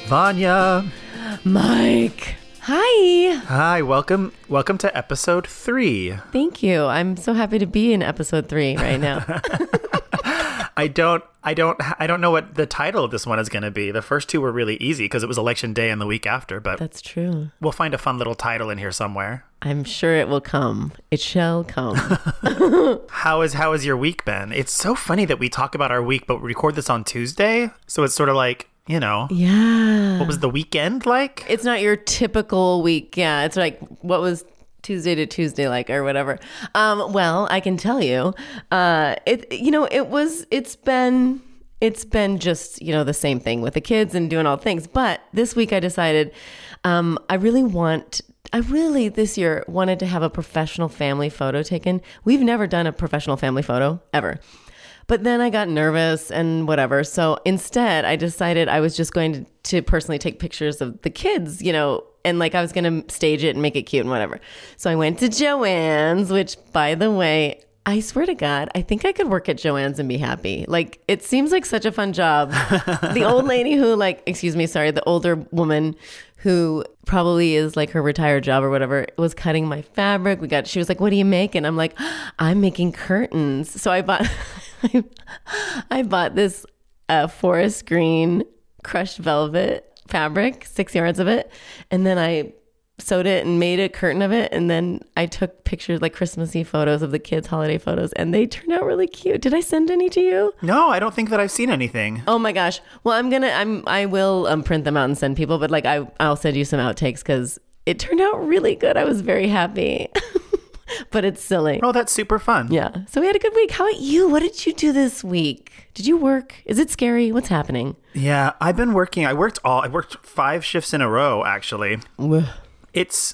Vanya. Mike. Hi. Hi, welcome to episode 3. Thank you. I'm so happy to be in episode 3 right now. I don't know what the title of this one is going to be. The first 2 were really easy because it was election day and the week after, but That's true. we'll find a fun little title in here somewhere. I'm sure it will come. It shall come. How is your week been? It's so funny that we talk about our week, but we record this on Tuesday. So it's sort of like, Yeah. what was the weekend like? It's not your typical week. Yeah. It's like, what was Tuesday to Tuesday like or whatever. Well, I can tell you, it's been just, the same thing with the kids and doing all things. But this week I decided, I really this year wanted to have a professional family photo taken. We've never done a professional family photo ever. But then I got nervous and whatever. So instead, I decided I was just going to personally take pictures of the kids, and like I was going to stage it and make it cute and whatever. So I went to Joann's, which, by the way, I swear to God, I think I could work at Joann's and be happy. Like, it seems like such a fun job. The old lady who, the older woman who probably is like her retired job or whatever, was cutting my fabric. She was like, "What do you make?" And I'm like, "I'm making curtains." So I bought this forest green crushed velvet fabric, 6 yards of it. And then I sewed it and made a curtain of it. And then I took pictures, like Christmassy photos of the kids' holiday photos, and they turned out really cute. Did I send any to you? No, I don't think that I've seen anything. Oh my gosh. Well, I will print them out and send people, but I'll send you some outtakes because it turned out really good. I was very happy. But it's silly. Oh, that's super fun. Yeah. So we had a good week. How about you? What did you do this week? Did you work? Is it scary? What's happening? Yeah, I've been working. I worked 5 shifts in a row, actually. It's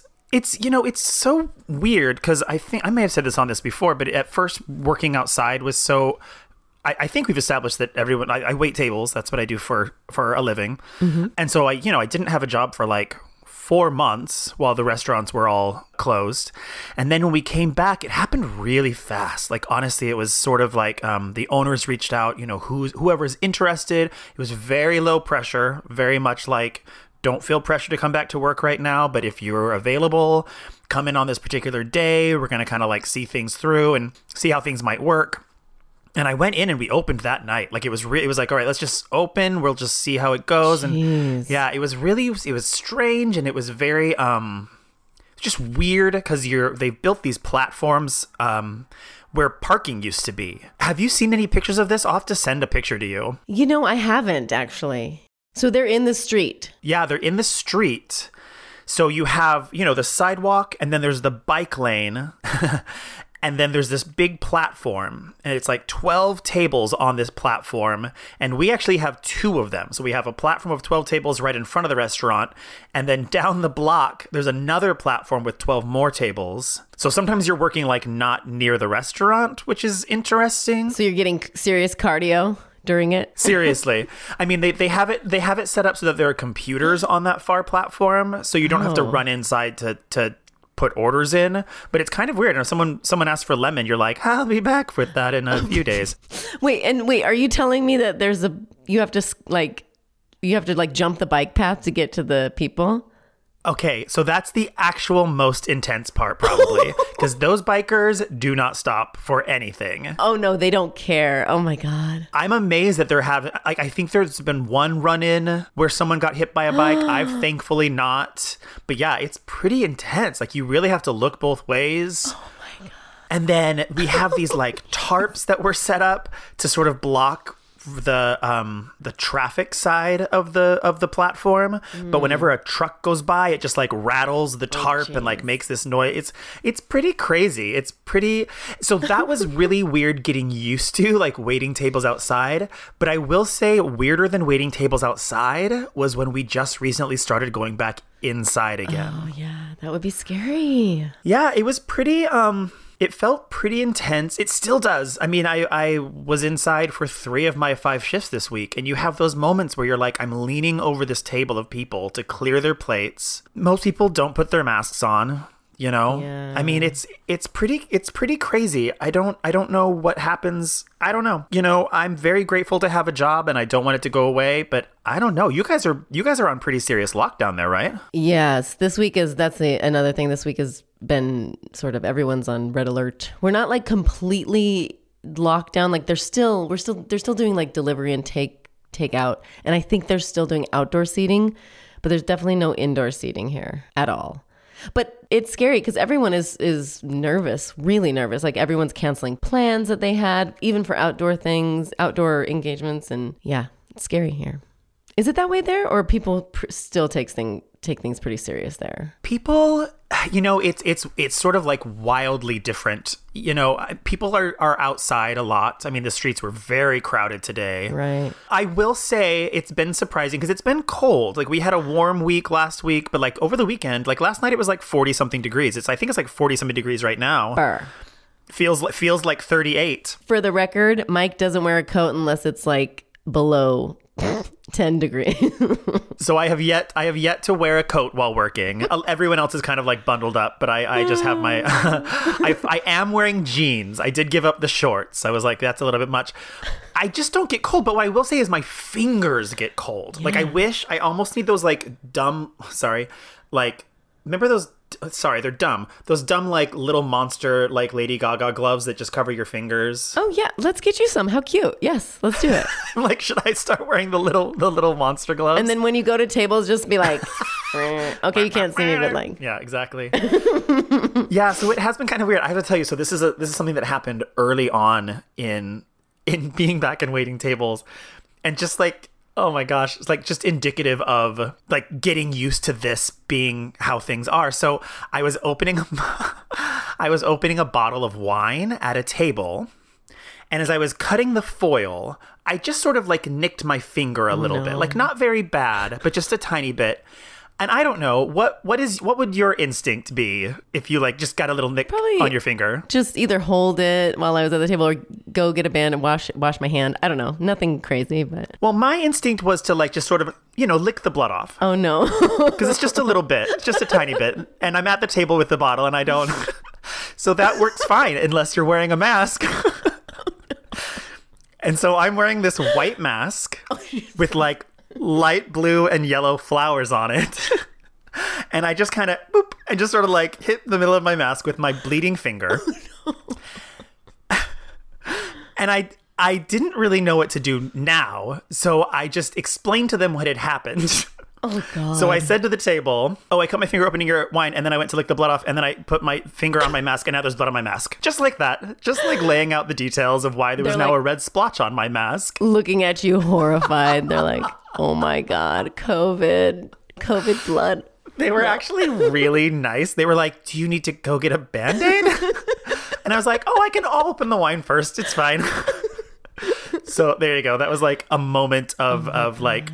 so weird because I think I may have said this before, but at first working outside was so. I think we've established that everyone. I wait tables. That's what I do for a living, and so I didn't have a job for like 4 months while the restaurants were all closed. And then when we came back, it happened really fast. Like, honestly, it was sort of like the owners reached out, whoever's interested. It was very low pressure, very much like, don't feel pressure to come back to work right now, but if you're available, come in on this particular day. We're going to kind of like see things through and see how things might work. And I went in and we opened that night. Like, it was like, all right, let's just open. We'll just see how it goes. Jeez. And yeah, it was strange. And it was very, just weird because they've built these platforms, where parking used to be. Have you seen any pictures of this? I'll have to send a picture to you. I haven't actually. So they're in the street. Yeah, they're in the street. So you have, the sidewalk, and then there's the bike lane. And then there's this big platform, and it's like 12 tables on this platform. And we actually have 2 of them. So we have a platform of 12 tables right in front of the restaurant. And then down the block, there's another platform with 12 more tables. So sometimes you're working like not near the restaurant, which is interesting. So you're getting serious cardio during it? Seriously. I mean, they have it set up so that there are computers on that far platform. So you don't have to run inside to put orders in, but it's kind of weird. And if someone asks for lemon, you're like, I'll be back with that in a few days. Wait, are you telling me that you have to jump the bike path to get to the people? Okay, so that's the actual most intense part, probably, because those bikers do not stop for anything. Oh, no, they don't care. Oh, my God. I'm amazed that they're having, I think there's been one run-in where someone got hit by a bike. I've thankfully not. But yeah, it's pretty intense. Like, you really have to look both ways. Oh, my God. And then we have these, like, tarps that were set up to sort of block the traffic side of the platform, but whenever a truck goes by, it just like rattles the tarp and like makes this noise. It's pretty crazy. So that was really weird getting used to, like, waiting tables outside. But I will say, weirder than waiting tables outside was when we just recently started going back inside again. Oh yeah, that would be scary. Yeah, it was pretty it felt pretty intense. It still does. I mean, I was inside for 3 of my 5 shifts this week, and you have those moments where you're like, I'm leaning over this table of people to clear their plates. Most people don't put their masks on. You know, Yeah. I mean, it's pretty crazy. I don't know what happens. I don't know. You know, I'm very grateful to have a job and I don't want it to go away, but I don't know. You guys are on pretty serious lockdown there, right? Yes, another thing. This week has been sort of everyone's on red alert. We're not like completely locked down. Like they're still doing like delivery and takeout, and I think they're still doing outdoor seating, but there's definitely no indoor seating here at all. But it's scary because everyone is nervous, really nervous. Like everyone's canceling plans that they had, even for outdoor things, outdoor engagements. And yeah, it's scary here. Is it that way there, or people still take things pretty serious there? People, you know, it's sort of like wildly different. You know, people are outside a lot. I mean, the streets were very crowded today. Right. I will say it's been surprising because it's been cold. Like we had a warm week last week, but like over the weekend, like last night it was like 40 something degrees. I think it's like 40 something degrees right now. Burr. Feels like 38. For the record, Mike doesn't wear a coat unless it's like below 10 degrees. So I have yet to wear a coat while working. Everyone else is kind of like bundled up, but I just have my I am wearing jeans. I did give up the shorts. I was like, that's a little bit much. I just don't get cold, but what I will say is my fingers get cold. Yeah. Like I almost need those like dumb, remember those, they're dumb. Those dumb, like, little monster, like, Lady Gaga gloves that just cover your fingers. Oh, yeah. Let's get you some. How cute. Yes, let's do it. Like, should I start wearing the little monster gloves? And then when you go to tables, just be like, okay, you can't see me, but like. Yeah, exactly. Yeah, so it has been kind of weird. I have to tell you, so this is something that happened early on in being back and waiting tables. And just, like, oh my gosh, it's like just indicative of like getting used to this being how things are. So I was opening a bottle of wine at a table, and as I was cutting the foil, I just sort of like nicked my finger a little bit. Like not very bad, but just a tiny bit. And I don't know, what would your instinct be if you like just got a little nick on your finger? Just either hold it while I was at the table or go get a band and wash my hand. I don't know. Nothing crazy, but. Well, my instinct was to like just sort of, you know, lick the blood off. Oh no. Because it's just a little bit, just a tiny bit. And I'm at the table with the bottle and I don't. So that works fine unless you're wearing a mask. And so I'm wearing this white mask with like light blue and yellow flowers on it. And I just kind of boop and just sort of like hit the middle of my mask with my bleeding finger. Oh, no. And I didn't really know what to do now, so I just explained to them what had happened. Oh, God. So I said to the table, I cut my finger opening your wine, and then I went to lick the blood off, and then I put my finger on my mask, and now there's blood on my mask. Just like that. Just like laying out the details of why there was now a red splotch on my mask. Looking at you horrified. They're like, oh my God, COVID blood. They were actually really nice. They were like, do you need to go get a Band-Aid? And I was like, I'll open the wine first. It's fine. So there you go. That was like a moment of like,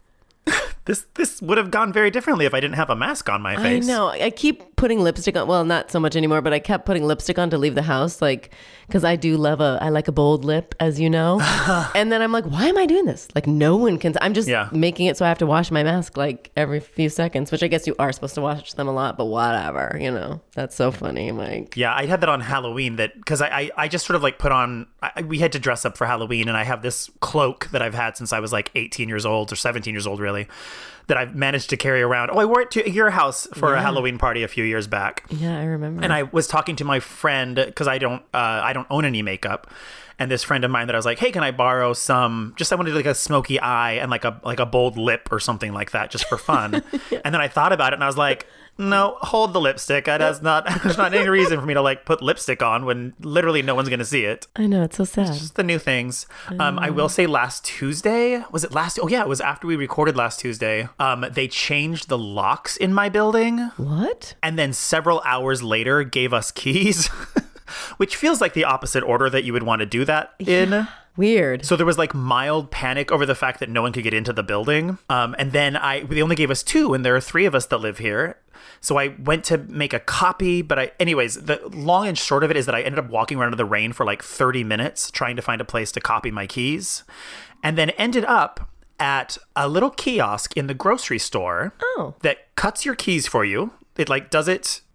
this would have gone very differently if I didn't have a mask on my face. I know. I keep putting lipstick on. Well, not so much anymore, but I kept putting lipstick on to leave the house, like, because I like a bold lip, as you know. And then I'm like, why am I doing this? Like, no one can. I'm just making it so I have to wash my mask like every few seconds, which I guess you are supposed to wash them a lot, but whatever, you know. That's so funny, Mike. Yeah, I had that on Halloween because I just sort of like put on, we had to dress up for Halloween, and I have this cloak that I've had since I was like 18 years old or 17 years old, really, that I've managed to carry around. I wore it to your house for a Halloween party a few years back. Yeah, I remember. And I was talking to my friend because I don't own any makeup. And this friend of mine that I was like, hey, can I borrow some? Just I wanted like a smoky eye and like a bold lip or something like that, just for fun. Yeah. And then I thought about it and I was like, no, hold the lipstick. There's not any reason for me to like put lipstick on when literally no one's going to see it. I know, it's so sad. It's just the new things. I will say last Tuesday, was it last? Oh yeah, it was after we recorded last Tuesday. They changed the locks in my building. What? And then several hours later gave us keys, which feels like the opposite order that you would want to do that in. Yeah. Weird. So there was like mild panic over the fact that no one could get into the building. And then they only gave us 2, and there are 3 of us that live here. So I went to make a copy, but anyways, the long and short of it is that I ended up walking around in the rain for like 30 minutes trying to find a place to copy my keys, and then ended up at a little kiosk in the grocery store that cuts your keys for you. It like does it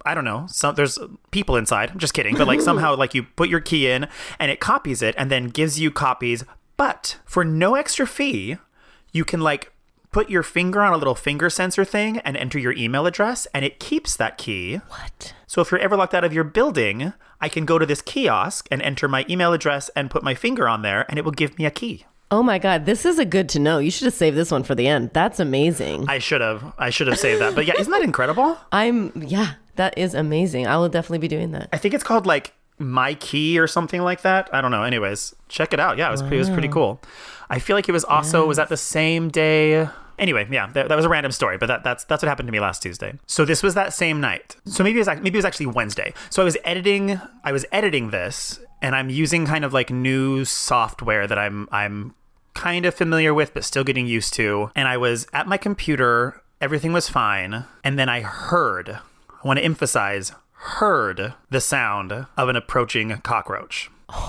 I don't know, there's people inside. I'm just kidding. But like somehow like you put your key in and it copies it and then gives you copies. But for no extra fee, you can like put your finger on a little finger sensor thing and enter your email address, and it keeps that key. What? So if you're ever locked out of your building, I can go to this kiosk and enter my email address and put my finger on there, and it will give me a key. Oh my God, this is a good to know. You should have saved this one for the end. That's amazing. I should have saved that. But yeah, isn't that incredible? Yeah, that is amazing. I will definitely be doing that. I think it's called like My Key or something like that. I don't know. Anyways, check it out. Yeah, it was pretty cool. I feel like it was also, was that the same day? Anyway, yeah, that was a random story, but that's what happened to me last Tuesday. So this was that same night. So maybe it was actually Wednesday. So I was editing this, and I'm using kind of like new software that I'm kind of familiar with, but still getting used to. And I was at my computer, everything was fine, and then I want to emphasize, heard the sound of an approaching cockroach.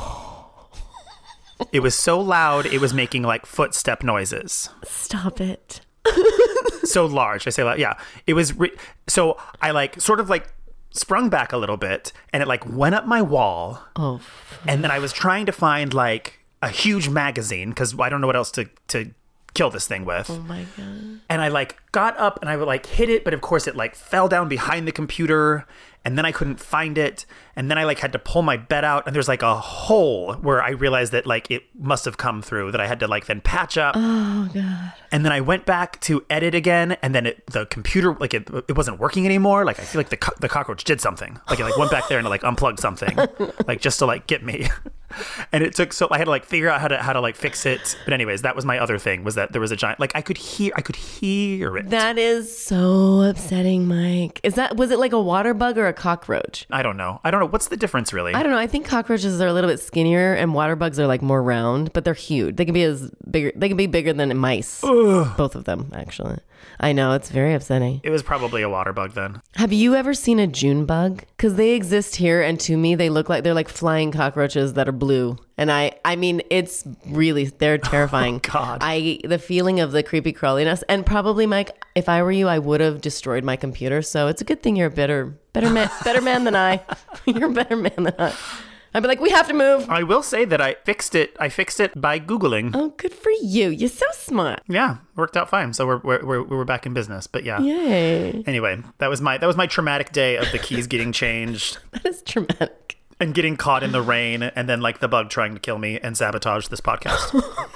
It was so loud, it was making like footstep noises. Stop it. So large. I say loud. Yeah. It was. So I like sort of like sprung back a little bit, and it like went up my wall. Oh. And then I was trying to find like a huge magazine because I don't know what else to kill this thing with. Oh my God. And I like got up and I would like hit it, but of course it like fell down behind the computer, and then I couldn't find it, and then I like had to pull my bed out, and there's like a hole where I realized that like it must have come through that I had to like then patch up. Oh God. And then I went back to edit again, and then the computer like it wasn't working anymore. Like I feel like the cockroach did something. Like it like went back there and like unplugged something, like just to like get me. And it took, so I had to like figure out how to like fix it. But anyways, that was my other thing, was that there was a giant, like I could hear it. That is so upsetting, Mike. Was it like a water bug or a cockroach? I don't know. What's the difference really? I don't know. I think cockroaches are a little bit skinnier and water bugs are like more round, but they're huge. They can be bigger than mice. Ugh. Both of them, actually. I know, it's very upsetting. It was probably a water bug then. Have you ever seen a June bug? Because they exist here, and to me, they're like flying cockroaches that are blue. And I mean, it's really, they're terrifying. Oh, God. The feeling of the creepy crawliness, and probably, Mike, if I were you, I would have destroyed my computer. So it's a good thing you're a better man than I. You're a better man than I. I'd be like, we have to move. I will say that I fixed it by Googling. Oh, good for you. You're so smart. Yeah, worked out fine. So we're back in business. But yeah. Yay. Anyway, that was my traumatic day of the keys getting changed. That is traumatic. And getting caught in the rain, and then like the bug trying to kill me and sabotage this podcast.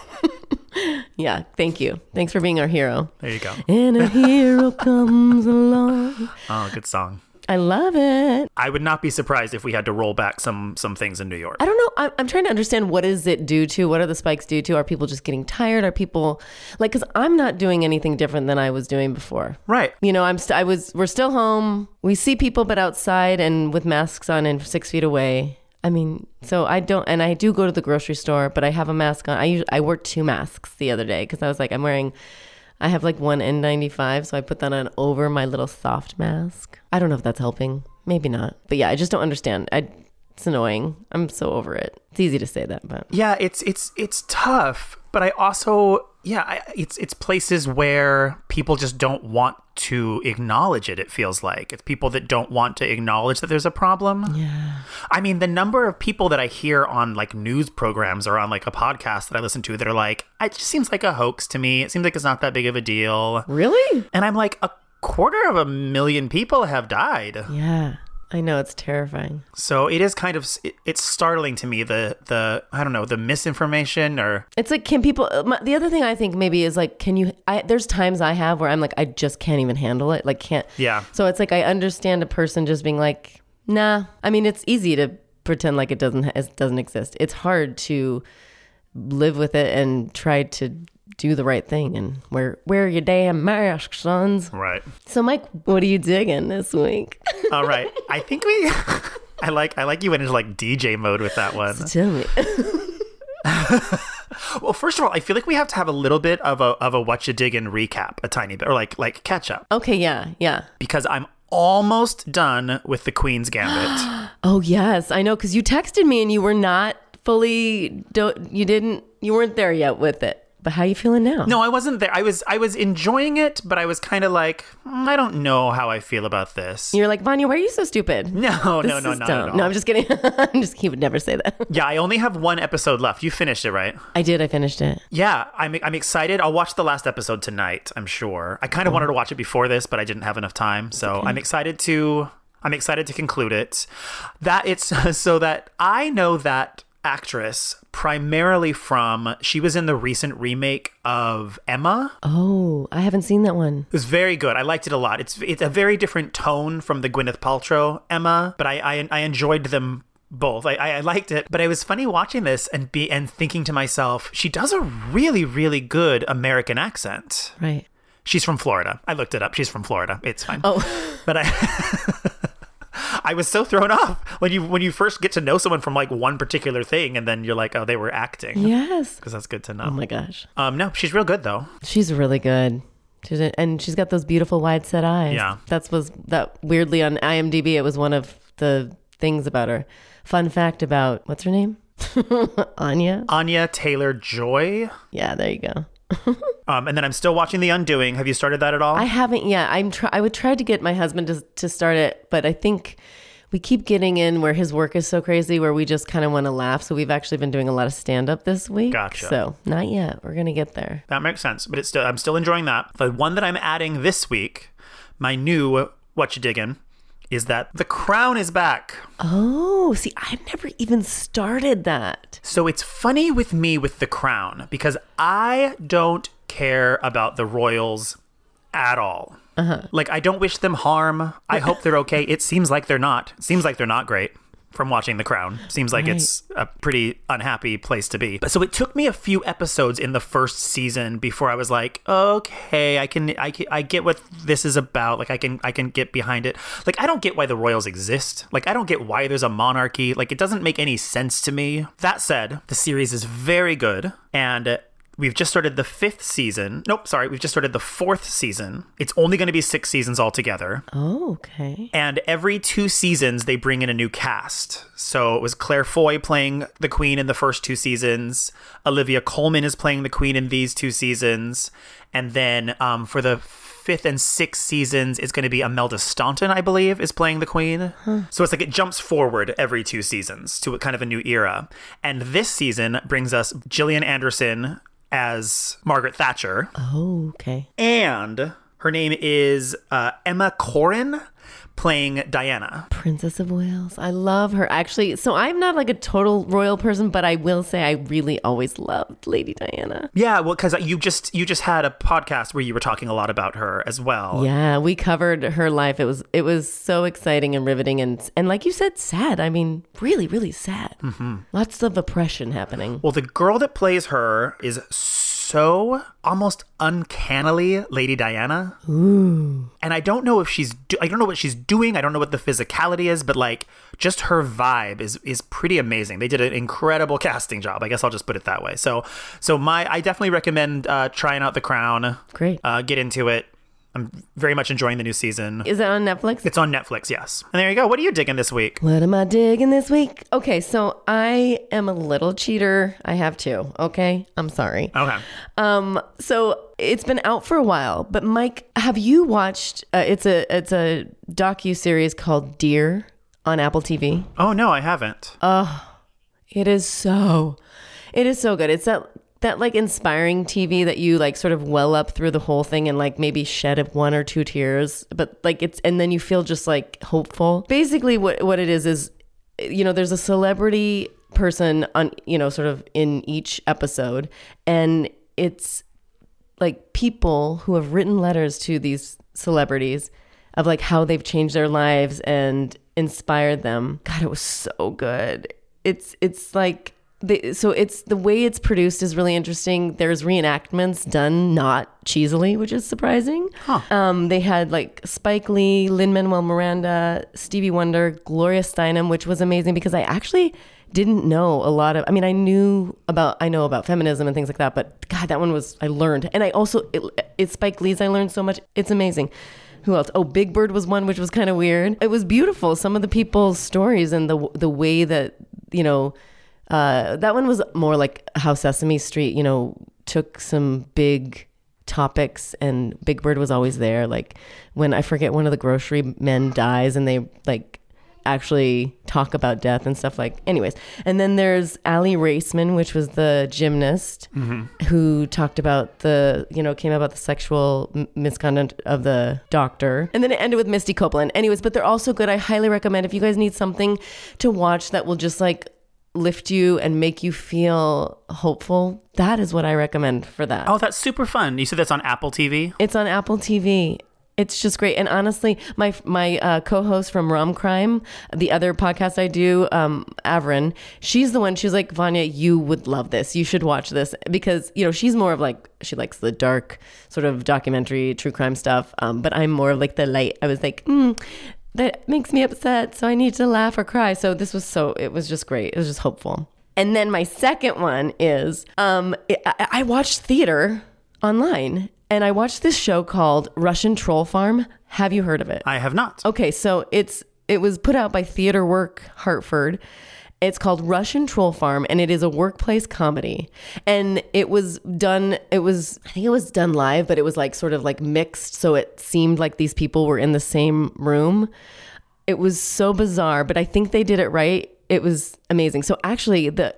Yeah, thank you. Thanks for being our hero. There you go. And a hero comes along. Oh, good song. I love it. I would not be surprised if we had to roll back some things in New York. I don't know. I'm trying to understand, what does it do to? What are the spikes due to? Are people just getting tired? Are people like, because I'm not doing anything different than I was doing before. Right. You know, we're still home. We see people, but outside and with masks on and 6 feet away. I mean, so I do go to the grocery store, but I have a mask on. I wore 2 masks the other day because I was like, I have like one N95, so I put that on over my little soft mask. I don't know if that's helping. Maybe not. But yeah, I just don't understand. It's annoying. I'm so over it. It's easy to say that, but yeah, it's tough. But I also, it's places where people just don't want to acknowledge it. It feels like it's people that don't want to acknowledge that there's a problem. Yeah. I mean, the number of people that I hear on like news programs or on like a podcast that I listen to that are like, it just seems like a hoax to me. It seems like it's not that big of a deal. Really? And I'm like, 250,000 people have died. Yeah. I know, it's terrifying. So it is kind of, it's startling to me, the I don't know, the misinformation, or it's like, can people, the other thing I think maybe is like, there's times I have where I'm like, I just can't even handle it. Like can't. Yeah. So it's like, I understand a person just being like, nah. I mean, it's easy to pretend like it doesn't exist. It's hard to live with it and try to do the right thing and wear your damn mask, sons. Right. So Mike, what are you digging this week? All right. I think I like you went into like DJ mode with that one. Tell me. Well, first of all, I feel like we have to have a little bit of a what you diggin' recap, a tiny bit, or like catch up. Okay, yeah. Because I'm almost done with the Queen's Gambit. Oh yes, I know, because you texted me and you were not fully, you weren't there yet with it. But how you feeling now? No, I wasn't there. I was enjoying it, but I was kind of like, I don't know how I feel about this. You're like, Vanya, why are you so stupid? No, not at all. No, I'm just kidding. He would never say that. Yeah, I only have one episode left. You finished it, right? I did. I finished it. Yeah, I'm excited. I'll watch the last episode tonight, I'm sure. I kind of wanted to watch it before this, but I didn't have enough time. So I'm excited to conclude it. That it's so that I know that actress primarily from, she was in the recent remake of Emma. Oh, I haven't seen that one. It was very good. I liked it a lot. It's a very different tone from the Gwyneth Paltrow Emma, but I enjoyed them both. I liked it, but it was funny watching this and thinking to myself, she does a really, really good American accent. Right. She's from Florida. I looked it up. She's from Florida. It's fine. Oh, but I was so thrown off when you first get to know someone from like one particular thing, and then you're like, oh, they were acting. yes. Because that's good to know. Oh my gosh. No, she's real good though. She's really good. And she's got those beautiful wide set eyes. Yeah. That weirdly on IMDb, it was one of the things about her. Fun fact about, what's her name? Anya? Anya Taylor-Joy. Yeah, there you go. And then I'm still watching The Undoing. Have you started that at all? I haven't yet. I would try to get my husband to start it, but I think we keep getting in where his work is so crazy where we just kind of want to laugh. So we've actually been doing a lot of stand-up this week. Gotcha. So not yet. We're going to get there. That makes sense, but I'm still enjoying that. The one that I'm adding this week, my new What You Diggin', is that The Crown is back. Oh, see, I've never even started that. So it's funny with me with The Crown because I don't care about the royals at all. Like, I don't wish them harm. I hope they're okay. It seems like they're not. It seems like they're not great from watching The Crown. Seems like it's a pretty unhappy place to be. But so it took me a few episodes in the first season before I was like, okay, I get what this is about. Like, I can get behind it. Like, I don't get why the royals exist. Like, I don't get why there's a monarchy. Like, it doesn't make any sense to me. That said, the series is very good, and we've just started the 5th season. Nope, sorry. We've just started the 4th season. It's only going to be 6 seasons altogether. Oh, okay. And every 2 seasons, they bring in a new cast. So it was Claire Foy playing the Queen in the first 2 seasons. Olivia Colman is playing the Queen in these 2 seasons. And then for the 5th and 6th seasons, it's going to be Imelda Staunton, I believe, is playing the Queen. So it's like it jumps forward every 2 seasons to kind of a new era. And this season brings us Gillian Anderson as Margaret Thatcher. Oh, okay. And her name is Emma Corrin playing Diana. Princess of Wales. I love her. Actually, so I'm not like a total royal person, but I will say I really always loved Lady Diana. Yeah, well, because you just had a podcast where you were talking a lot about her as well. Yeah, we covered her life. It was so exciting and riveting and like you said, sad. I mean, really, really sad. Mm-hmm. Lots of oppression happening. Well, the girl that plays her is so almost uncannily Lady Diana. Ooh. And I don't know if I don't know what she's doing. I don't know what the physicality is, but like just her vibe is pretty amazing. They did an incredible casting job. I guess I'll just put it that way. So I definitely recommend trying out The Crown. Great. Get into it. I'm very much enjoying the new season. Is it on Netflix? It's on Netflix, yes. And there you go. What are you digging this week? What am I digging this week? Okay, so I am a little cheater. I have to. Okay, I'm sorry. Okay. So it's been out for a while, but Mike, have you watched? It's a docu-series called Dear on Apple TV. Oh no, I haven't. It is so good. It's that like inspiring TV that you like sort of well up through the whole thing and like maybe shed 1 or 2 tears, but like and then you feel just like hopeful. Basically what it is, you know, there's a celebrity person on, you know, sort of in each episode, and it's like people who have written letters to these celebrities of like how they've changed their lives and inspired them. God, it was so good. It's like, so it's the way it's produced is really interesting. There's reenactments done not cheesily, which is surprising. They had like Spike Lee, Lin-Manuel Miranda, Stevie Wonder, Gloria Steinem, which was amazing because I actually didn't know a lot of, I mean, I know about feminism and things like that, but God, that one I learned. And I also, it's Spike Lee's, I learned so much. It's amazing. Who else? Oh, Big Bird was one, which was kind of weird. It was beautiful. Some of the people's stories and the way that, you know, that one was more like how Sesame Street, you know, took some big topics, and Big Bird was always there. Like when I forget one of the grocery men dies and they like actually talk about death and stuff like anyways. And then there's Aly Raisman, which was the gymnast who talked about came about the sexual misconduct of the doctor. And then it ended with Misty Copeland. Anyways, but they're also good. I highly recommend if you guys need something to watch that will just like lift you and make you feel hopeful. That is what I recommend for that. Oh, that's super fun. You said that's on Apple TV? It's on Apple TV. It's just great. And honestly, my co-host from Rom Crime, the other podcast I do, Avrin, she's the one, she was like, Vanya, you would love this. You should watch this. Because, she's more of like, she likes the dark sort of documentary, true crime stuff. But I'm more of like the light. I was like, that makes me upset. So I need to laugh or cry. So it was just great. It was just hopeful. And then my second one is, I watched theater online. And I watched this show called Russian Troll Farm. Have you heard of it? I have not. Okay, so it was put out by Theater Work Hartford. It's called Russian Troll Farm, and it is a workplace comedy. And I think it was done live, but it was like sort of like mixed, so it seemed like these people were in the same room. It was so bizarre, but I think they did it right. It was amazing. So actually, the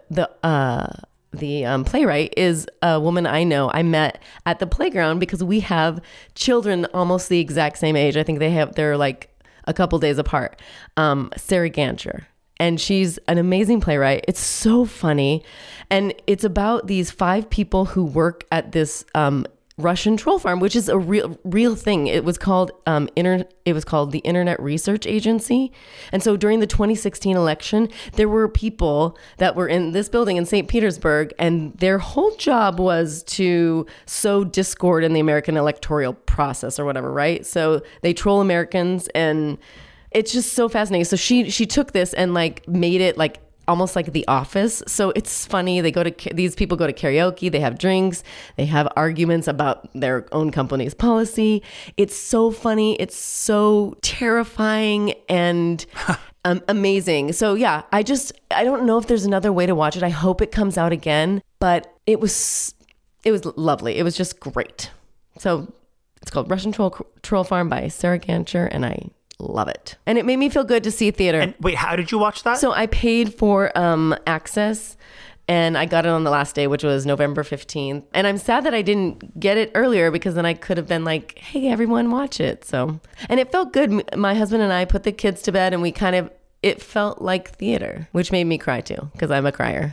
playwright is a woman I know. I met at the playground because we have children almost the exact same age. I think they're like a couple days apart. Sarah Gancher. And she's an amazing playwright. It's so funny. And it's about these 5 people who work at this Russian troll farm, which is a real thing. It was called the Internet Research Agency. And so during the 2016 election, there were people that were in this building in St. Petersburg, and their whole job was to sow discord in the American electoral process or whatever, right? So they troll Americans, and it's just so fascinating. So she took this and like made it like almost like The Office. So it's funny. These people go to karaoke, they have drinks, they have arguments about their own company's policy. It's so funny. It's so terrifying and amazing. So yeah, I don't know if there's another way to watch it. I hope it comes out again, but it was lovely. It was just great. So it's called Russian Troll Farm by Sarah Gancher, and I love it. And it made me feel good to see theater. And wait, how did you watch that? So I paid for access, and I got it on the last day, which was November 15th. And I'm sad that I didn't get it earlier, because then I could have been like, hey, everyone, watch it. So, and it felt good. My husband and I put the kids to bed, and it felt like theater, which made me cry too, because I'm a crier.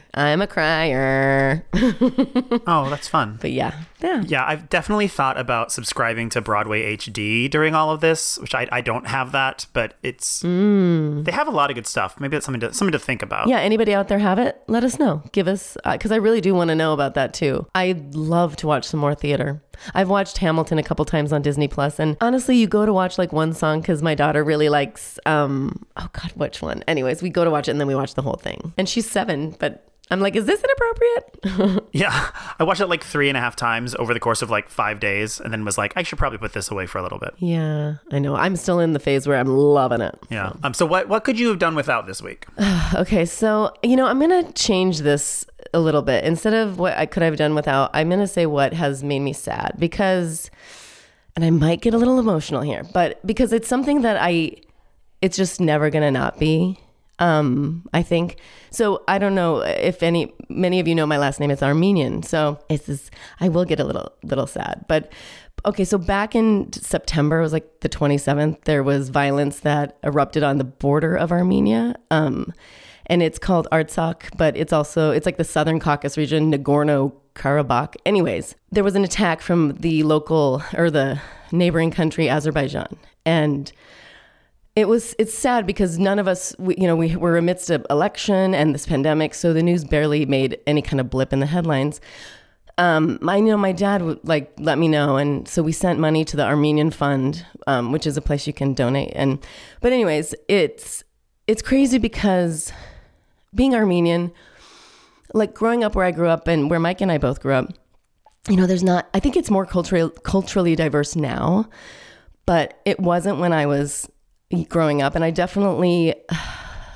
Oh, that's fun. But yeah. Yeah, I've definitely thought about subscribing to Broadway HD during all of this, which I don't have that, but it's they have a lot of good stuff. Maybe that's something to think about. Yeah, anybody out there have it? Let us know. Give us, because I really do want to know about that too. I'd love to watch some more theater. I've watched Hamilton a couple times on Disney Plus, and honestly, you go to watch like one song because my daughter really likes, oh God, which one? Anyways, we go to watch it and then we watch the whole thing. And she's 7, but I'm like, is this inappropriate? Yeah, I watched it like 3.5 times over the course of like 5 days, and then was like, I should probably put this away for a little bit. Yeah, I know. I'm still in the phase where I'm loving it. Yeah. So what could you have done without this week? Okay, so I'm gonna change this a little bit. Instead of what I could have done without, I'm gonna say what has made me sad, because, and I might get a little emotional here, but because it's something that it's just never gonna not be. I think. So I don't know if many of you know my last name is Armenian. So I will get a little sad, but okay. So back in September, it was like the 27th, there was violence that erupted on the border of Armenia. And it's called Artsakh, but it's like the Southern Caucasus region, Nagorno-Karabakh. Anyways, there was an attack from the neighboring country, Azerbaijan. And it's sad because none of us, we were amidst an election and this pandemic, so the news barely made any kind of blip in the headlines. My dad would let me know, and so we sent money to the Armenian Fund, which is a place you can donate. But anyways, it's crazy because being Armenian, like growing up where I grew up and where Mike and I both grew up, I think it's more culturally diverse now, but it wasn't when I was growing up. And I definitely,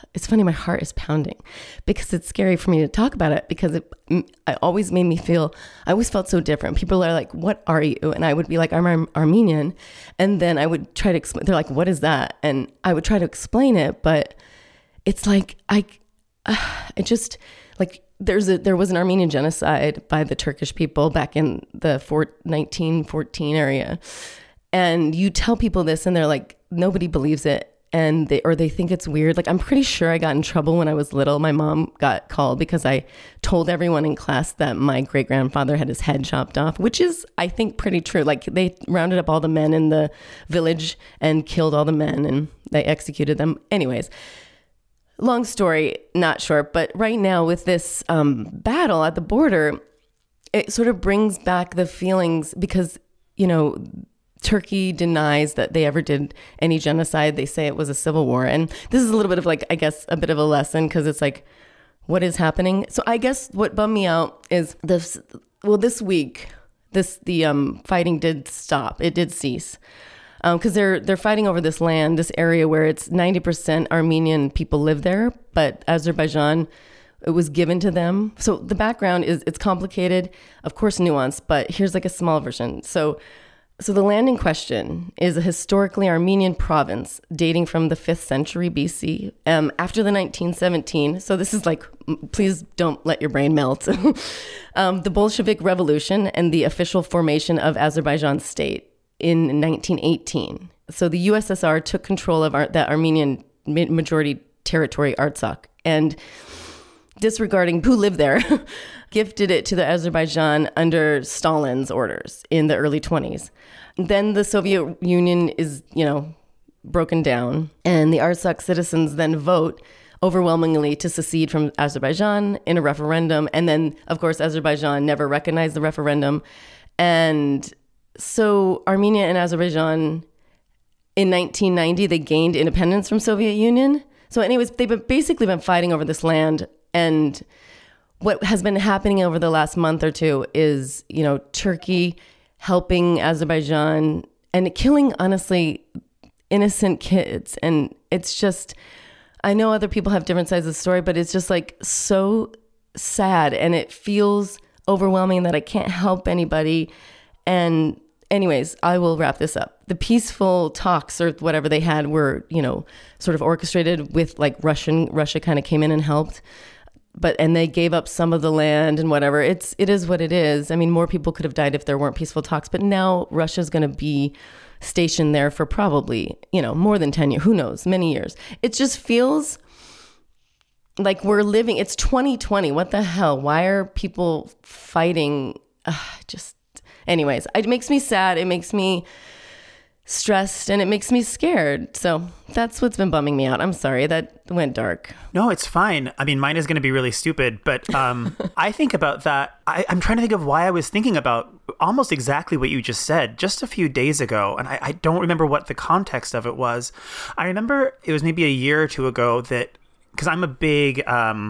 it's funny, my heart is pounding because it's scary for me to talk about it because it always made me feel, I always felt so different. People are like, what are you? And I would be like, I'm Armenian. And then I would try to explain, they're like, what is that? And I would try to explain it, but it's like, it just like, there was an Armenian genocide by the Turkish people back in the 1914 area. And you tell people this and they're like, nobody believes it. And they think it's weird. Like, I'm pretty sure I got in trouble when I was little. My mom got called because I told everyone in class that my great grandfather had his head chopped off, which is, I think, pretty true. Like, they rounded up all the men in the village and killed all the men and they executed them. Anyways, long story, not short. But right now with this battle at the border, it sort of brings back the feelings because, you know, Turkey denies that they ever did any genocide. They say it was a civil war. And this is a little bit of like, I guess, a bit of a lesson because it's like, what is happening? So I guess what bummed me out is this week, the fighting did stop. It did cease. Because they're fighting over this land, this area where it's 90% Armenian people live there, but Azerbaijan, it was given to them. So the background is, it's complicated, of course, nuanced, but here's like a small version. So the land in question is a historically Armenian province dating from the 5th century BC, after the 1917. So this is like, please don't let your brain melt. The Bolshevik Revolution and the official formation of Azerbaijan state in 1918. So the USSR took control of that Armenian majority territory, Artsakh, and disregarding who lived there, gifted it to the Azerbaijan under Stalin's orders in the early 1920s. Then the Soviet Union is, broken down, and the Artsakh citizens then vote overwhelmingly to secede from Azerbaijan in a referendum. And then, of course, Azerbaijan never recognized the referendum. And so Armenia and Azerbaijan, in 1990, they gained independence from Soviet Union. So anyways, they've basically been fighting over this land. And what has been happening over the last month or two is, Turkey helping Azerbaijan and killing, honestly, innocent kids. And it's just, I know other people have different sides of the story, but it's just like so sad. And it feels overwhelming that I can't help anybody. And anyways, I will wrap this up. The peaceful talks or whatever they had were, sort of orchestrated with like Russia kind of came in and helped. And they gave up some of the land and whatever. It is what it is. I mean, more people could have died if there weren't peaceful talks. But now Russia's going to be stationed there for probably, more than 10 years. Who knows? Many years. It just feels like we're living. It's 2020. What the hell? Why are people fighting? Anyways, it makes me sad. It makes me stressed and it makes me scared. So that's what's been bumming me out. I'm sorry that went dark. No, it's fine. I mean, mine is going to be really stupid, but I think about that. I'm trying to think of why I was thinking about almost exactly what you just said just a few days ago. And I don't remember what the context of it was. I remember it was maybe a year or two ago that, because I'm a big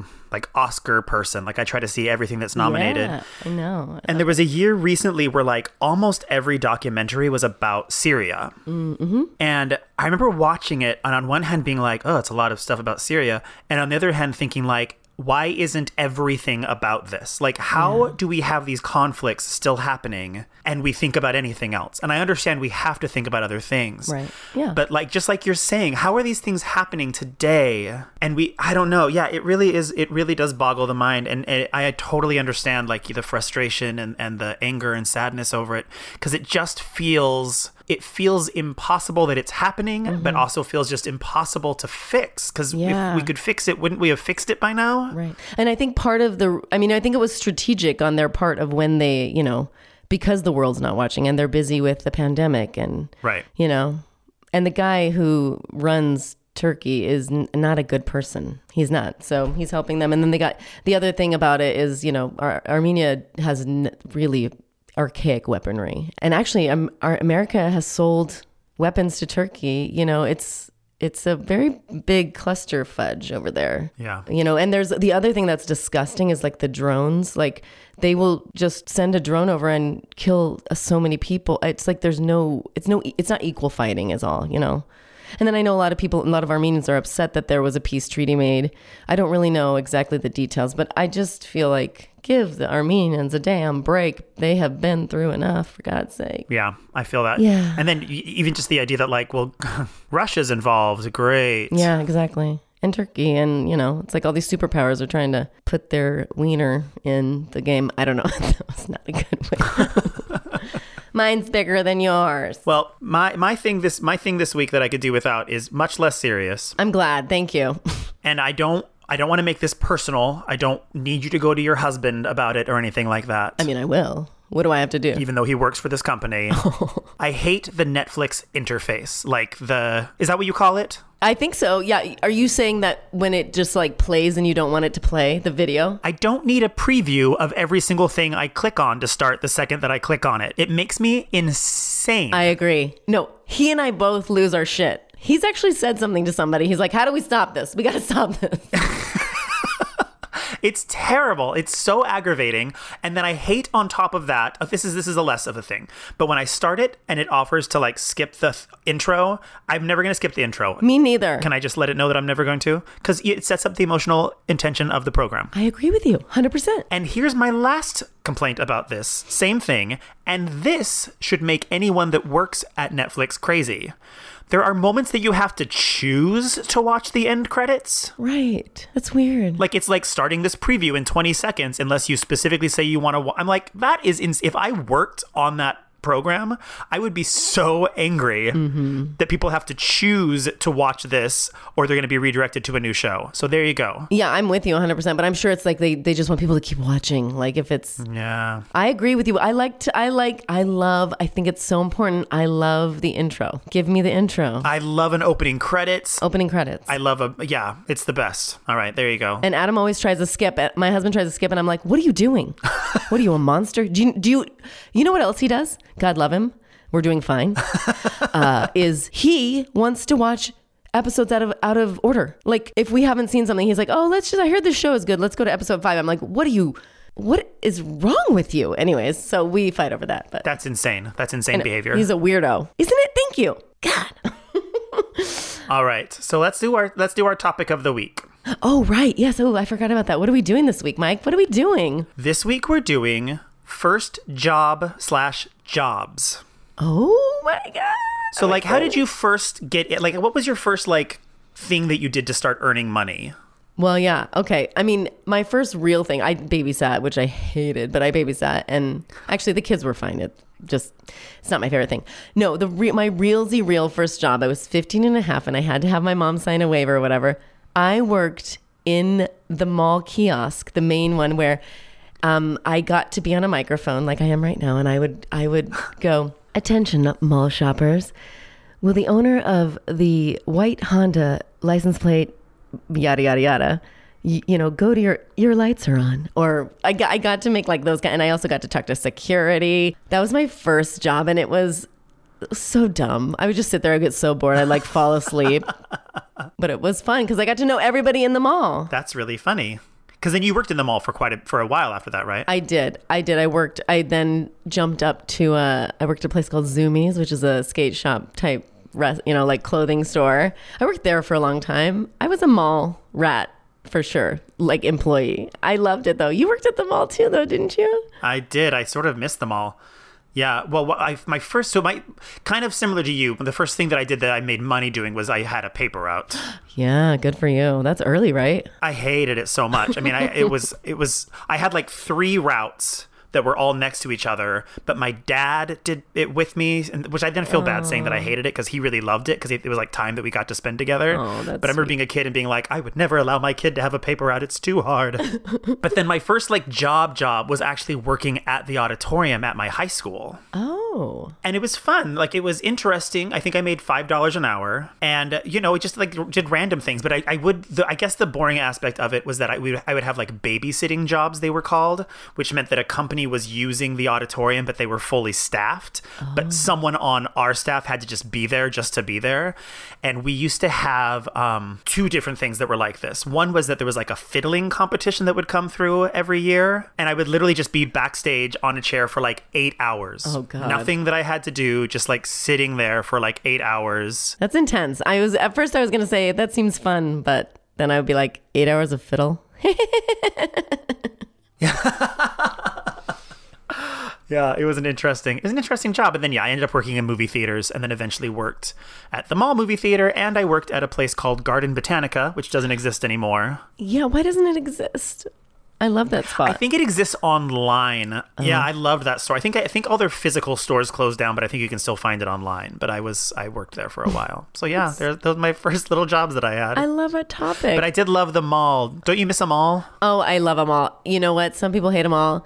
Oscar person. Like I try to see everything that's nominated. Yeah, I know. And there was a year recently where like almost every documentary was about Syria. Mm-hmm. And I remember watching it and on one hand being like, oh, it's a lot of stuff about Syria. And on the other hand thinking like, why isn't everything about this? Like, how do we have these conflicts still happening and we think about anything else? And I understand we have to think about other things. Right. Yeah. But like, just like you're saying, how are these things happening today? And I don't know. Yeah, it really does boggle the mind. And I totally understand like the frustration and the anger and sadness over it, because it just feels impossible that it's happening, but also feels just impossible to fix. Because if we could fix it, wouldn't we have fixed it by now? Right. And I think I think it was strategic on their part of when they, because the world's not watching and they're busy with the pandemic and, right. And the guy who runs Turkey is not a good person. He's not. So he's helping them. And then the other thing about it is, Armenia has really archaic weaponry. And actually, America has sold weapons to Turkey. It's a very big cluster fudge over there. Yeah. And there's the other thing that's disgusting is like the drones. Like they will just send a drone over and kill so many people. It's like it's not equal fighting is all, And then I know a lot of Armenians are upset that there was a peace treaty made. I don't really know exactly the details, but I just feel like give the Armenians a damn break. They have been through enough, for God's sake. Yeah, I feel that. Yeah. And then even just the idea that like, well, Russia's involved. Great. Yeah, exactly. And Turkey, and it's like all these superpowers are trying to put their wiener in the game. I don't know. That was not a good way. Mine's bigger than yours. Well, my thing this week that I could do without is much less serious. I'm glad. Thank you. And I don't want to make this personal. I don't need you to go to your husband about it or anything like that. I mean, I will. What do I have to do? Even though he works for this company. I hate the Netflix interface. Is that what you call it? I think so. Yeah. Are you saying that when it just like plays and you don't want it to play, the video? I don't need a preview of every single thing I click on to start the second that I click on it. It makes me insane. I agree. No, he and I both lose our shit. He's actually said something to somebody. He's like, how do we stop this? We got to stop this. It's terrible. It's so aggravating. And then I hate on top of that, this is a less of a thing, but when I start it and it offers to like skip the intro, I'm never going to skip the intro. Me neither. Can I just let it know that I'm never going to? Because it sets up the emotional intention of the program. I agree with you 100%. And here's my last complaint about this. Same thing. And this should make anyone that works at Netflix crazy. There are moments that you have to choose to watch the end credits. Right. That's weird. Like, it's like starting this preview in 20 seconds unless you specifically say you want to. I'm like, that is, if I worked on that program, I would be so angry that people have to choose to watch this or they're going to be redirected to a new show. So there you go. Yeah, I'm with you 100%, but I'm sure it's like they just want people to keep watching. Like if it's... Yeah. I agree with you. I think it's so important. I love the intro. Give me the intro. I love an opening credits. I love it's the best. All right, there you go. And Adam always tries to skip it. My husband tries to skip and I'm like, what are you doing? What are you, a monster? Do you know what else he does? God love him. We're doing fine. Is he wants to watch episodes out of order. Like if we haven't seen something, he's like, oh, I heard this show is good. Let's go to episode 5. I'm like, what is wrong with you? Anyways, so we fight over that. But that's insane. That's insane behavior. He's a weirdo. Isn't it? Thank you. God. All right. So let's do our topic of the week. Oh, right. Yes. Oh, I forgot about that. What are we doing this week, Mike? What are we doing? This week we're doing first job/jobs. Oh my God. So like, how did you first get it? Like, what was your first like thing that you did to start earning money? Well, yeah. Okay. I mean, my first real thing, I babysat, which I hated, but I babysat, and actually the kids were fine. It's not my favorite thing. No, my real first job, I was 15 and a half and I had to have my mom sign a waiver or whatever. I worked in the mall kiosk, the main one where I got to be on a microphone like I am right now, and I would go, attention mall shoppers, will the owner of the white Honda license plate yada yada yada, go to your lights are on. Or I got to make like those guys, and I also got to talk to security. That was my first job, and it was so dumb. I would just sit there, I'd get so bored, I'd like fall asleep. But it was fun because I got to know everybody in the mall. That's really funny. Because then you worked in the mall for a while after that, right? I did. I then jumped up to I worked at a place called Zoomies, which is a skate shop type, like clothing store. I worked there for a long time. I was a mall rat for sure, like employee. I loved it though. You worked at the mall too though, didn't you? I did. I sort of missed the mall. Yeah, well, my kind of similar to you, the first thing that I did that I made money doing was I had a paper route. Yeah, good for you. That's early, right? I hated it so much. I mean, I had like 3 routes that were all next to each other, but my dad did it with me, which I didn't feel bad saying that I hated it because he really loved it because it was like time that we got to spend together. Oh, but I remember being a kid and being like, I would never allow my kid to have a paper route. It's too hard. But then my first like job was actually working at the auditorium at my high school. Oh. And it was fun. Like it was interesting. I think I made $5 an hour, and it just like did random things. But I guess the boring aspect of it was that I would have like babysitting jobs, they were called, which meant that a company was using the auditorium, but they were fully staffed. Oh. But someone on our staff had to just be there just to be there. And we used to have 2 different things that were like this. One was that there was like a fiddling competition that would come through every year, and I would literally just be backstage on a chair for like 8 hours. Oh God. nothing that I had to do, just like sitting there for like 8 hours. That's intense. At first I was going to say that seems fun, but then I would be like 8 hours of fiddle. Yeah, it was an interesting job. And then, I ended up working in movie theaters and then eventually worked at the mall movie theater. And I worked at a place called Garden Botanica, which doesn't exist anymore. Yeah, why doesn't it exist? I love that spot. I think it exists online. Yeah, I loved that store. I think all their physical stores closed down, but I think you can still find it online. But I worked there for a while. So yeah, those were my first little jobs that I had. I love our topic. But I did love the mall. Don't you miss a mall? Oh, I love them all. You know what? Some people hate them all.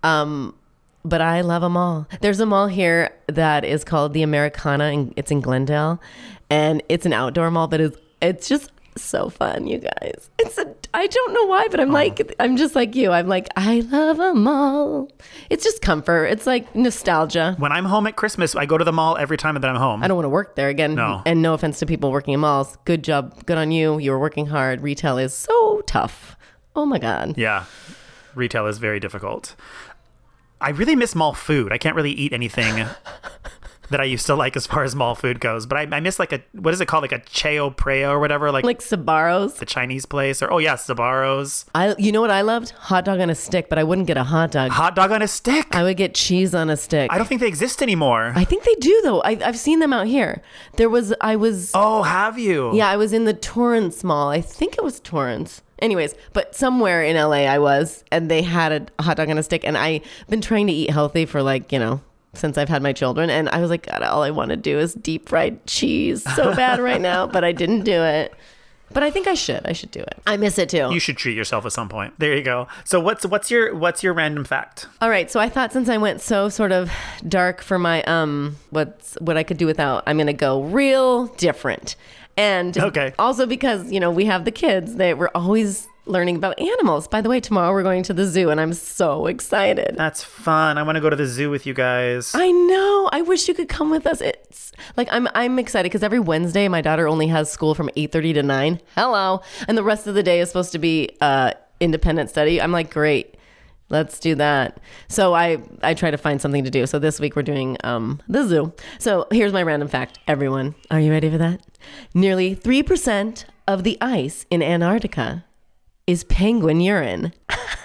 But I love them all. There's a mall here that is called the Americana, and it's in Glendale, and it's an outdoor mall, but it's just so fun, you guys. I don't know why, but I'm just like you. I'm like, I love them all. It's just comfort. It's like nostalgia. When I'm home at Christmas, I go to the mall every time that I'm home. I don't want to work there again. No. And no offense to people working in malls. Good job. Good on you. You were working hard. Retail is so tough. Oh my God. Yeah. Retail is very difficult. I really miss mall food. I can't really eat anything that I used to like as far as mall food goes. But I miss what is it called? Like a Cheo Preo or whatever? Like Sbarro's? The Chinese place. Or, Sbarro's. You know what I loved? Hot dog on a stick, but I wouldn't get a hot dog. Hot dog on a stick? I would get cheese on a stick. I don't think they exist anymore. I think they do, though. I've seen them out here. Oh, have you? Yeah, I was in the Torrance Mall. I think it was Torrance. Anyways, but somewhere in LA I was, and they had a hot dog on a stick, and I've been trying to eat healthy for since I've had my children, and I was like, God, all I want to do is deep fried cheese so bad right now, but I didn't do it. But I think I should do it. I miss it too. You should treat yourself at some point. There you go. So what's your random fact? All right, so I thought since I went so sort of dark for my what I could do without, I'm going to go real different. And also because, we have the kids, we're always learning about animals. By the way, tomorrow we're going to the zoo and I'm so excited. That's fun. I want to go to the zoo with you guys. I know. I wish you could come with us. It's like, I'm excited because every Wednesday my daughter only has school from 8:30 to 9. Hello. And the rest of the day is supposed to be independent study. I'm like, great. Let's do that. So I try to find something to do. So this week we're doing the zoo. So here's my random fact, everyone. Are you ready for that? Nearly 3% of the ice in Antarctica is penguin urine.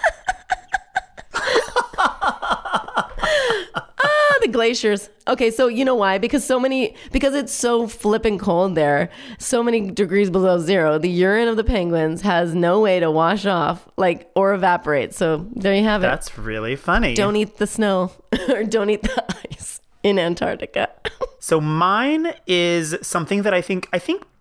The glaciers. Okay, so you know why? Because it's so flipping cold there, so many degrees below zero, the urine of the penguins has no way to wash off, or evaporate. So there you have it. That's really funny. Don't eat the snow or don't eat the ice in Antarctica. So mine is something that I think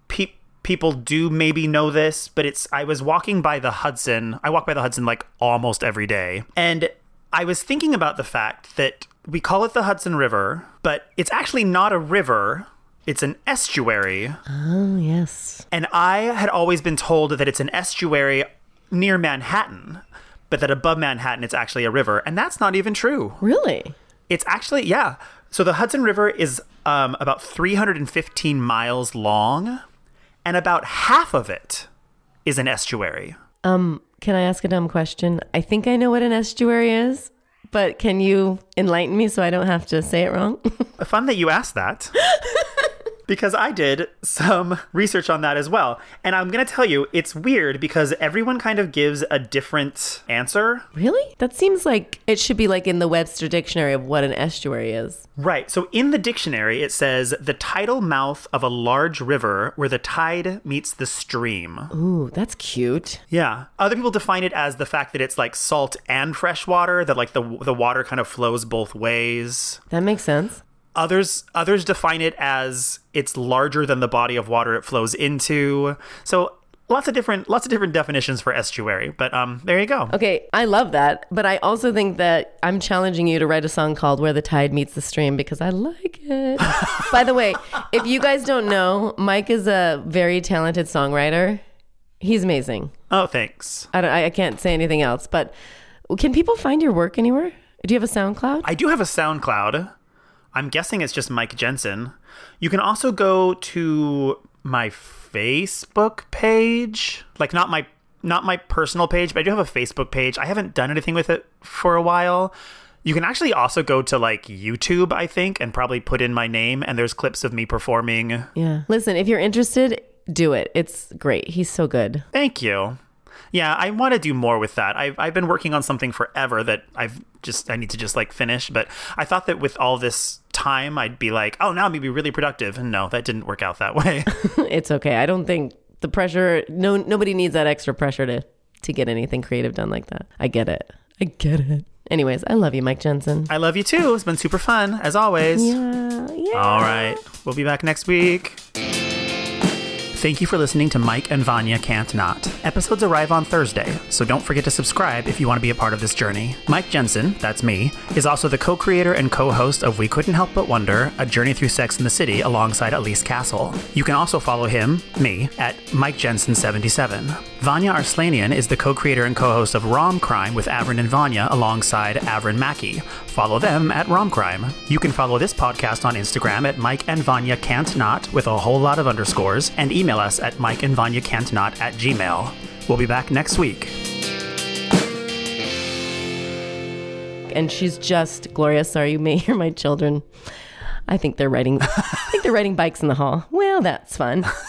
people do maybe know this, but I was walking by the Hudson. I walk by the Hudson like almost every day. And I was thinking about the fact that we call it the Hudson River, but it's actually not a river. It's an estuary. Oh, yes. And I had always been told that it's an estuary near Manhattan, but that above Manhattan, it's actually a river. And that's not even true. Really? It's actually, yeah. So the Hudson River is about 315 miles long, and about half of it is an estuary. Can I ask a dumb question? I think I know what an estuary is, but can you enlighten me so I don't have to say it wrong? Fun that you asked that. Because I did some research on that as well. And I'm going to tell you, it's weird because everyone kind of gives a different answer. Really? That seems like it should be like in the Webster Dictionary of what an estuary is. Right. So in the dictionary, it says the tidal mouth of a large river where the tide meets the stream. Ooh, that's cute. Yeah. Other people define it as the fact that it's like salt and fresh water, that like the water kind of flows both ways. That makes sense. Others define it as it's larger than the body of water it flows into. So lots of different definitions for estuary, but there you go. Okay, I love that, but I also think that I'm challenging you to write a song called Where the Tide Meets the Stream because I like it. By the way, if you guys don't know, Mike is a very talented songwriter. He's amazing. Oh, thanks. I can't say anything else, but can people find your work anywhere? Do you have a SoundCloud? I do have a SoundCloud. I'm guessing it's just Mike Jensen. You can also go to my Facebook page, like not my personal page, but I do have a Facebook page. I haven't done anything with it for a while. You can actually also go to like YouTube, I think, and probably put in my name, and there's clips of me performing. Yeah. Listen, if you're interested, do it. It's great. He's so good. Thank you. Yeah, I want to do more with that. I've been working on something forever that I need to just like finish. But I thought that with all this time, I'd be like, oh, now I'm going to be really productive. And no, that didn't work out that way. It's okay. I don't think the pressure, nobody needs that extra pressure to get anything creative done like that. I get it. Anyways, I love you, Mike Jensen. I love you too. It's been super fun, as always. Yeah. All right. We'll be back next week. Thank you for listening to Mike and Vanya Can't Not. Episodes arrive on Thursday, so don't forget to subscribe if you want to be a part of this journey. Mike Jensen, that's me, is also the co-creator and co-host of We Couldn't Help But Wonder, A Journey Through Sex in the City alongside Elise Castle. You can also follow him, me, at Mike Jensen 77. Vanya Arslanian is the co-creator and co-host of Rom Crime with Avrin and Vanya alongside Avrin Mackey. Follow them at Rom Crime. You can follow this podcast on Instagram at Mike and Vanya Can't Not with a whole lot of underscores, and email us at mikeandvanyacantnot@gmail.com. We'll be back next week. And she's just, Gloria, sorry you may hear my children. I think they're riding bikes in the hall. Well, that's fun.